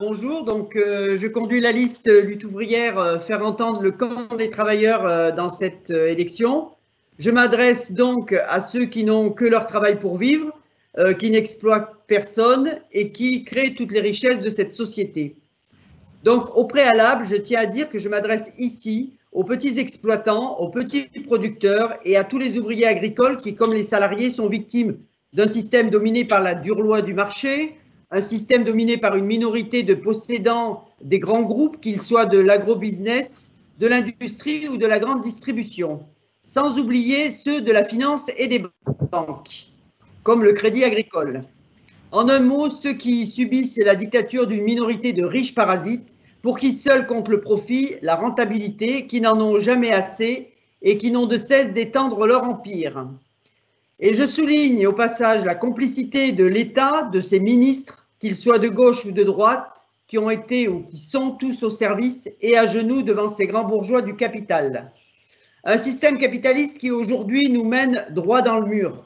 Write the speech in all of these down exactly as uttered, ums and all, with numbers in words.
Bonjour, donc euh, je conduis la liste lutte ouvrière euh, faire entendre le camp des travailleurs euh, dans cette euh, élection. Je m'adresse donc à ceux qui n'ont que leur travail pour vivre, euh, qui n'exploitent personne et qui créent toutes les richesses de cette société. Donc au préalable, je tiens à dire que je m'adresse ici aux petits exploitants, aux petits producteurs et à tous les ouvriers agricoles qui, comme les salariés, sont victimes d'un système dominé par la dure loi du marché, un système dominé par une minorité de possédants des grands groupes, qu'ils soient de l'agrobusiness, de l'industrie ou de la grande distribution, sans oublier ceux de la finance et des banques, comme le Crédit Agricole. En un mot, ceux qui subissent la dictature d'une minorité de riches parasites pour qui seul compte le profit, la rentabilité, qui n'en ont jamais assez et qui n'ont de cesse d'étendre leur empire. Et je souligne au passage la complicité de l'État, de ses ministres, qu'ils soient de gauche ou de droite, qui ont été ou qui sont tous au service et à genoux devant ces grands bourgeois du capital. Un système capitaliste qui aujourd'hui nous mène droit dans le mur.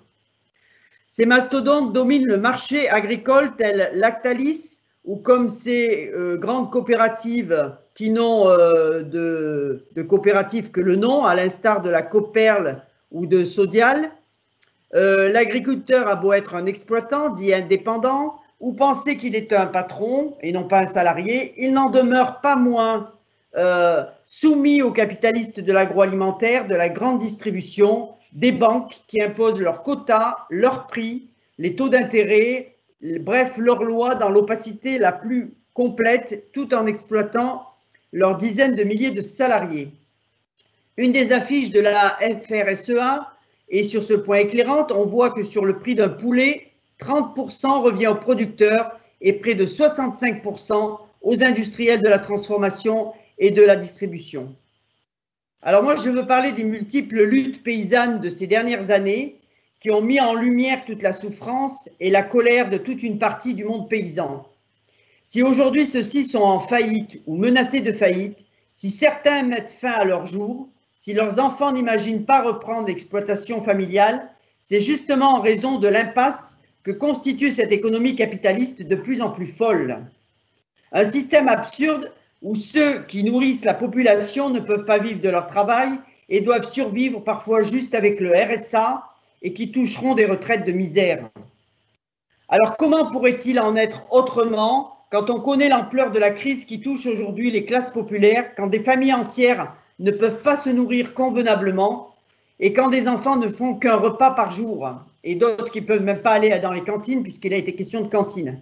Ces mastodontes dominent le marché agricole tel Lactalis ou comme ces euh, grandes coopératives qui n'ont euh, de, de coopérative que le nom, à l'instar de la Coperle ou de Sodial. Euh, L'agriculteur a beau être un exploitant, dit indépendant, ou penser qu'il est un patron et non pas un salarié, il n'en demeure pas moins euh, soumis aux capitalistes de l'agroalimentaire, de la grande distribution, des banques qui imposent leurs quotas, leurs prix, les taux d'intérêt, bref, leurs lois dans l'opacité la plus complète, tout en exploitant leurs dizaines de milliers de salariés. Une des affiches de la F R S E A est sur ce point éclairante. On voit que sur le prix d'un poulet, trente pour cent revient aux producteurs et près de soixante-cinq pour cent aux industriels de la transformation et de la distribution. Alors moi, je veux parler des multiples luttes paysannes de ces dernières années qui ont mis en lumière toute la souffrance et la colère de toute une partie du monde paysan. Si aujourd'hui ceux-ci sont en faillite ou menacés de faillite, si certains mettent fin à leur jour, si leurs enfants n'imaginent pas reprendre l'exploitation familiale, c'est justement en raison de l'impasse que constitue cette économie capitaliste de plus en plus folle. Un système absurde où ceux qui nourrissent la population ne peuvent pas vivre de leur travail et doivent survivre parfois juste avec le R S A et qui toucheront des retraites de misère. Alors comment pourrait-il en être autrement quand on connaît l'ampleur de la crise qui touche aujourd'hui les classes populaires, quand des familles entières ne peuvent pas se nourrir convenablement et quand des enfants ne font qu'un repas par jour et d'autres qui ne peuvent même pas aller dans les cantines puisqu'il a été question de cantine.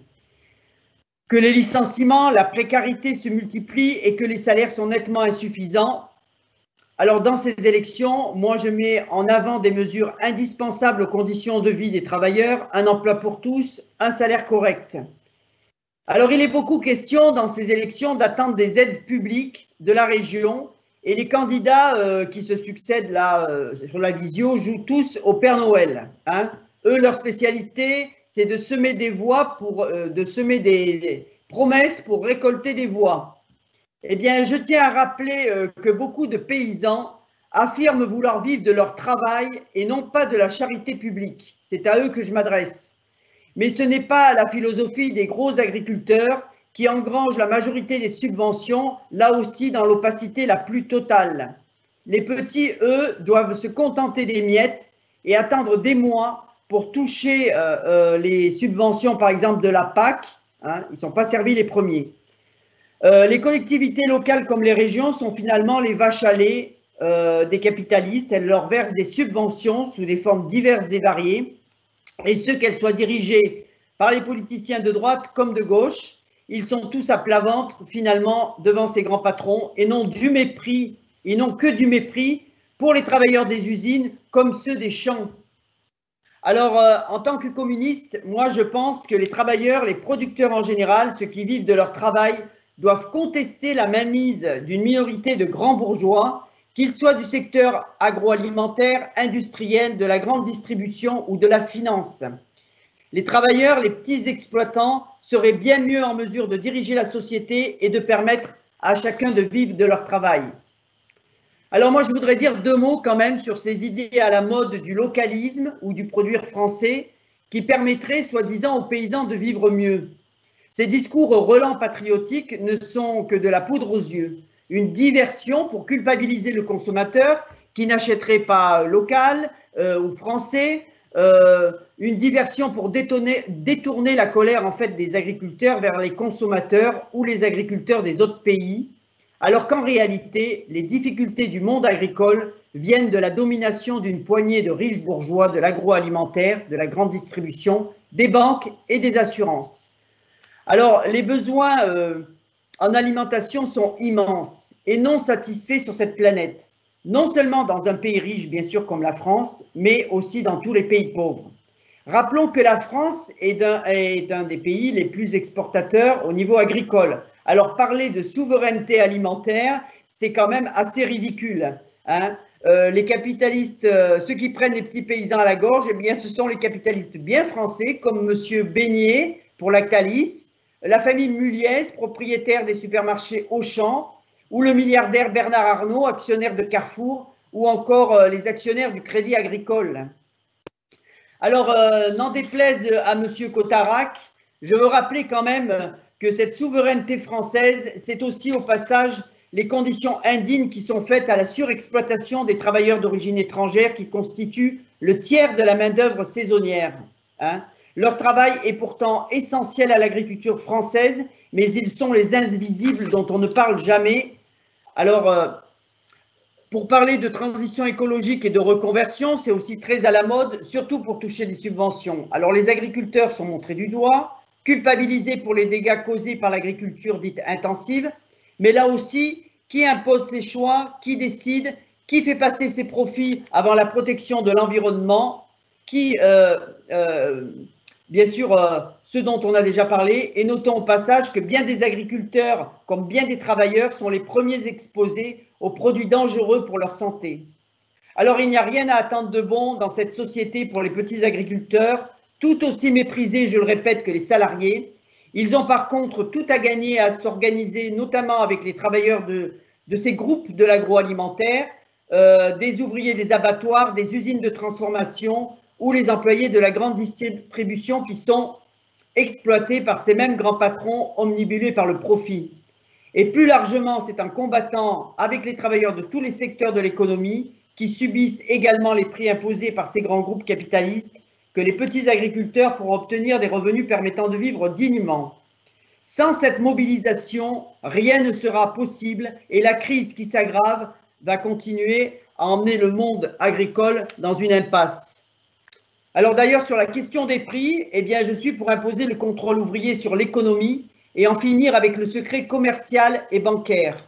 Que les licenciements, la précarité se multiplient et que les salaires sont nettement insuffisants. Alors dans ces élections, moi je mets en avant des mesures indispensables aux conditions de vie des travailleurs, un emploi pour tous, un salaire correct. Alors il est beaucoup question dans ces élections d'attendre des aides publiques de la région et les candidats euh, qui se succèdent là euh, sur la visio jouent tous au Père Noël. Hein. Eux, leur spécialité, c'est de semer des voix, pour, euh, de semer des, des promesses pour récolter des voix. Eh bien, je tiens à rappeler euh, que beaucoup de paysans affirment vouloir vivre de leur travail et non pas de la charité publique. C'est à eux que je m'adresse. Mais ce n'est pas la philosophie des gros agriculteurs qui engrangent la majorité des subventions, là aussi dans l'opacité la plus totale. Les petits, eux, doivent se contenter des miettes et attendre des mois pour toucher euh, euh, les subventions, par exemple, de la P A C. Hein, ils ne sont pas servis les premiers. Euh, les collectivités locales comme les régions sont finalement les vaches à lait euh, des capitalistes. Elles leur versent des subventions sous des formes diverses et variées. Et ce qu'elles soient dirigées par les politiciens de droite comme de gauche, ils sont tous à plat ventre finalement devant ces grands patrons et non du mépris, et non que du mépris pour les travailleurs des usines comme ceux des champs. Alors, euh, en tant que communiste, moi je pense que les travailleurs, les producteurs en général, ceux qui vivent de leur travail, doivent contester la mainmise d'une minorité de grands bourgeois, qu'ils soient du secteur agroalimentaire, industriel, de la grande distribution ou de la finance. Les travailleurs, les petits exploitants seraient bien mieux en mesure de diriger la société et de permettre à chacun de vivre de leur travail. Alors moi, je voudrais dire deux mots quand même sur ces idées à la mode du localisme ou du produire français qui permettraient, soi-disant, aux paysans de vivre mieux. Ces discours relents patriotiques ne sont que de la poudre aux yeux, une diversion pour culpabiliser le consommateur qui n'achèterait pas local euh, ou français, euh, une diversion pour détourner, détourner la colère en fait des agriculteurs vers les consommateurs ou les agriculteurs des autres pays, alors qu'en réalité, les difficultés du monde agricole viennent de la domination d'une poignée de riches bourgeois de l'agroalimentaire, de la grande distribution, des banques et des assurances. Alors, les besoins euh, en alimentation sont immenses et non satisfaits sur cette planète, non seulement dans un pays riche, bien sûr, comme la France, mais aussi dans tous les pays pauvres. Rappelons que la France est un, est un des pays les plus exportateurs au niveau agricole. Alors, parler de souveraineté alimentaire, c'est quand même assez ridicule, hein. Euh, les capitalistes, euh, ceux qui prennent les petits paysans à la gorge, eh bien, ce sont les capitalistes bien français, comme M. Beignet pour Lactalis, la famille Muliez, propriétaire des supermarchés Auchan, ou le milliardaire Bernard Arnault, actionnaire de Carrefour, ou encore euh, les actionnaires du Crédit Agricole. Alors, euh, n'en déplaise à M. Cotarac, je veux rappeler quand même que cette souveraineté française, c'est aussi au passage les conditions indignes qui sont faites à la surexploitation des travailleurs d'origine étrangère qui constituent le tiers de la main-d'œuvre saisonnière, hein. Leur travail est pourtant essentiel à l'agriculture française, mais ils sont les invisibles dont on ne parle jamais. Alors, euh, pour parler de transition écologique et de reconversion, c'est aussi très à la mode, surtout pour toucher des subventions. Alors, les agriculteurs sont montrés du doigt, culpabilisés pour les dégâts causés par l'agriculture dite intensive, mais là aussi, qui impose ses choix, qui décide, qui fait passer ses profits avant la protection de l'environnement, qui, euh, euh, bien sûr, euh, ce dont on a déjà parlé, et notons au passage que bien des agriculteurs, comme bien des travailleurs, sont les premiers exposés aux produits dangereux pour leur santé. Alors, il n'y a rien à attendre de bon dans cette société pour les petits agriculteurs, tout aussi méprisés, je le répète, que les salariés. Ils ont par contre tout à gagner à s'organiser, notamment avec les travailleurs de, de ces groupes de l'agroalimentaire, euh, des ouvriers des abattoirs, des usines de transformation ou les employés de la grande distribution qui sont exploités par ces mêmes grands patrons omnibulés par le profit. Et plus largement, c'est en combattant avec les travailleurs de tous les secteurs de l'économie qui subissent également les prix imposés par ces grands groupes capitalistes que les petits agriculteurs pourront obtenir des revenus permettant de vivre dignement. Sans cette mobilisation, rien ne sera possible et la crise qui s'aggrave va continuer à emmener le monde agricole dans une impasse. Alors d'ailleurs, sur la question des prix, eh bien, je suis pour imposer le contrôle ouvrier sur l'économie et en finir avec le secret commercial et bancaire.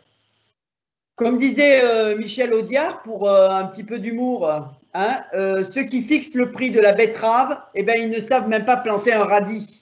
Comme disait euh, Michel Audiard, pour euh, un petit peu d'humour, hein, euh, ceux qui fixent le prix de la betterave, eh bien, ils ne savent même pas planter un radis.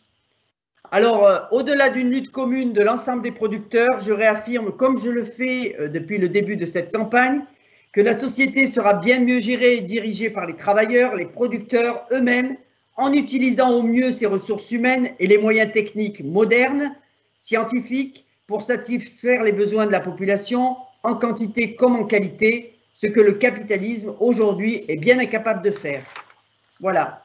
Alors, euh, au-delà d'une lutte commune de l'ensemble des producteurs, je réaffirme, comme je le fais euh, depuis le début de cette campagne, que la société sera bien mieux gérée et dirigée par les travailleurs, les producteurs eux-mêmes, en utilisant au mieux ses ressources humaines et les moyens techniques modernes, scientifiques, pour satisfaire les besoins de la population, en quantité comme en qualité, ce que le capitalisme aujourd'hui est bien incapable de faire. Voilà.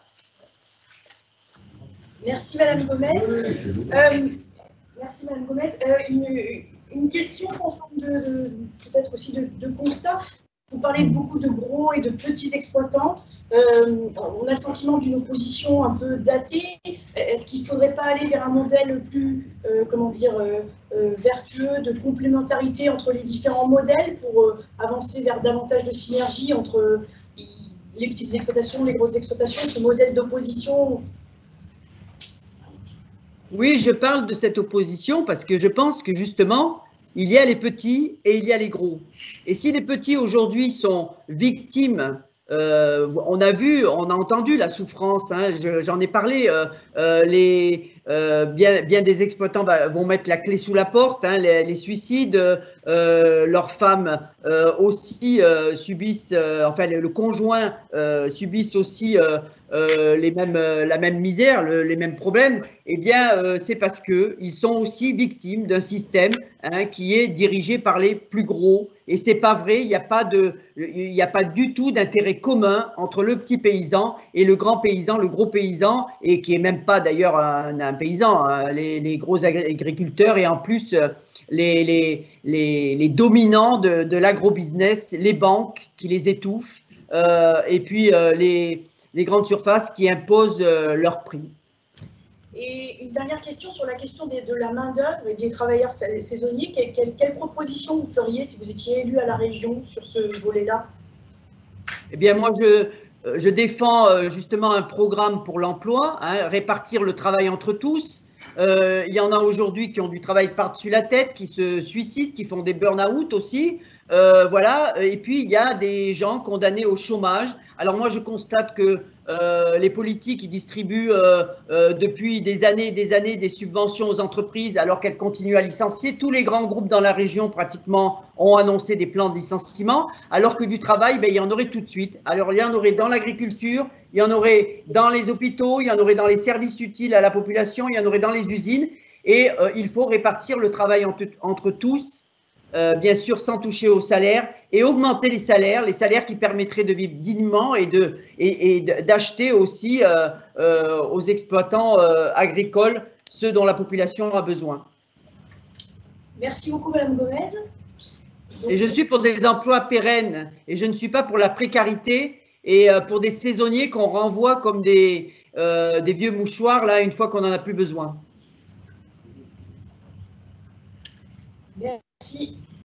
Merci Madame Gomez. Euh, merci Madame Gomez. Euh, une, une question en forme de, de peut-être aussi de, de constat. Vous parlez beaucoup de gros et de petits exploitants. Euh, on a le sentiment d'une opposition un peu datée. Est-ce qu'il ne faudrait pas aller vers un modèle plus, euh, comment dire, euh, euh, vertueux, de complémentarité entre les différents modèles pour euh, avancer vers davantage de synergie entre les petites exploitations, les grosses exploitations, ce modèle d'opposition? Oui, je parle de cette opposition parce que je pense que justement, il y a les petits et il y a les gros. Et si les petits aujourd'hui sont victimes, euh, on a vu, on a entendu la souffrance, hein, j'en ai parlé, euh, euh, les, euh, bien, bien des exploitants bah, vont mettre la clé sous la porte, hein, les, les suicides, euh, leurs femmes euh, aussi euh, subissent, euh, enfin le, le conjoint euh, subissent aussi euh, euh, les mêmes, la même misère, le, les mêmes problèmes. Eh bien, euh, c'est parce qu'ils sont aussi victimes d'un système hein, qui est dirigé par les plus gros. Et c'est pas vrai, il n'y a pas de, il n'y a pas du tout d'intérêt commun entre le petit paysan et le grand paysan, le gros paysan, et qui est même pas d'ailleurs un, un, paysans, hein, les, les gros agriculteurs et en plus euh, les, les, les, les dominants de, de l'agrobusiness, les banques qui les étouffent euh, et puis euh, les, les grandes surfaces qui imposent euh, leurs prix. Et une dernière question sur la question des, de la main-d'œuvre et des travailleurs saisonniers. Quelle, quelle, quelle proposition vous feriez si vous étiez élu à la région sur ce volet-là? Eh bien, moi, je, je défends justement un programme pour l'emploi, hein, répartir le travail entre tous. Euh, il y en a aujourd'hui qui ont du travail par-dessus la tête, qui se suicident, qui font des burn-out aussi. Euh, voilà. Et puis, il y a des gens condamnés au chômage. Alors moi, je constate que euh, les politiques, ils distribuent euh, euh, depuis des années et des années des subventions aux entreprises alors qu'elles continuent à licencier. Tous les grands groupes dans la région, pratiquement, ont annoncé des plans de licenciement, alors que du travail, ben, il y en aurait tout de suite. Alors, il y en aurait dans l'agriculture, il y en aurait dans les hôpitaux, il y en aurait dans les services utiles à la population, il y en aurait dans les usines. Et euh, il faut répartir le travail entre, entre tous, Euh, bien sûr sans toucher au salaire, et augmenter les salaires, les salaires qui permettraient de vivre dignement et de et, et d'acheter aussi euh, euh, aux exploitants euh, agricoles ceux dont la population a besoin. Merci beaucoup, Madame Gomez. Et je suis pour des emplois pérennes et je ne suis pas pour la précarité et euh, pour des saisonniers qu'on renvoie comme des, euh, des vieux mouchoirs là une fois qu'on n'en a plus besoin. Merci.